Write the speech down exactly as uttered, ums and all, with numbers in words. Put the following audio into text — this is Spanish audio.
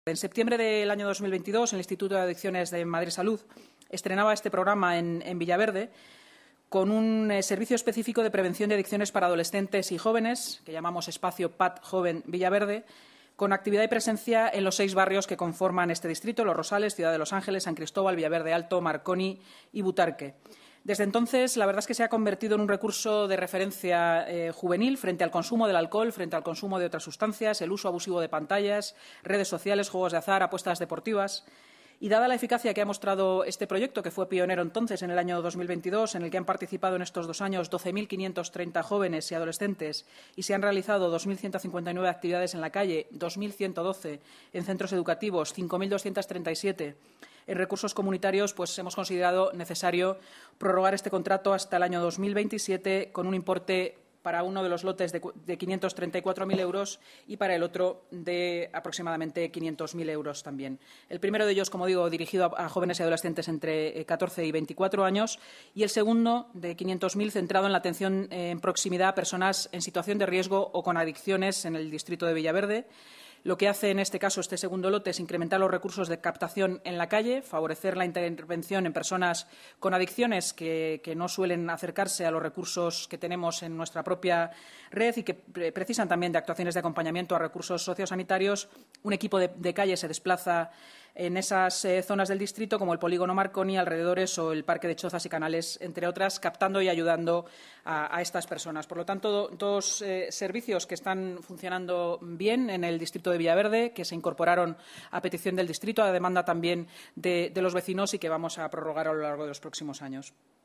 En septiembre del año dos mil veintidós, el Instituto de Adicciones de Madrid Salud estrenaba este programa en, en Villaverde con un eh, servicio específico de prevención de adicciones para adolescentes y jóvenes, que llamamos Espacio P A D Joven Villaverde, con actividad y presencia en los seis barrios que conforman este distrito: Los Rosales, Ciudad de los Ángeles, San Cristóbal, Villaverde Alto, Marconi y Butarque. Desde entonces, la verdad es que se ha convertido en un recurso de referencia eh, juvenil frente al consumo del alcohol, frente al consumo de otras sustancias, el uso abusivo de pantallas, redes sociales, juegos de azar, apuestas deportivas. Y dada la eficacia que ha mostrado este proyecto, que fue pionero entonces en el año dos mil veintidós, en el que han participado en estos dos años doce mil quinientos treinta jóvenes y adolescentes y se han realizado dos mil ciento cincuenta y nueve actividades en la calle, dos mil ciento doce en centros educativos, cinco mil doscientos treinta y siete en recursos comunitarios, pues hemos considerado necesario prorrogar este contrato hasta el año dos mil veintisiete con un importe para uno de los lotes de, de quinientos treinta y cuatro mil euros y para el otro de aproximadamente quinientos mil euros también. El primero de ellos, como digo, dirigido a, a jóvenes y adolescentes entre catorce y veinticuatro años, y el segundo, de quinientos mil, centrado en la atención eh, en proximidad a personas en situación de riesgo o con adicciones en el distrito de Villaverde. Lo que hace en este caso este segundo lote es incrementar los recursos de captación en la calle, favorecer la intervención en personas con adicciones que, que no suelen acercarse a los recursos que tenemos en nuestra propia red y que precisan también de actuaciones de acompañamiento a recursos sociosanitarios. Un equipo de, de calle se desplaza en esas eh, zonas del distrito, como el polígono Marconi, alrededores, o el Parque de Chozas y Canales, entre otras, captando y ayudando a, a estas personas. Por lo tanto, do, dos eh, servicios que están funcionando bien en el distrito de Villaverde, que se incorporaron a petición del distrito, a demanda también de, de los vecinos, y que vamos a prorrogar a lo largo de los próximos años.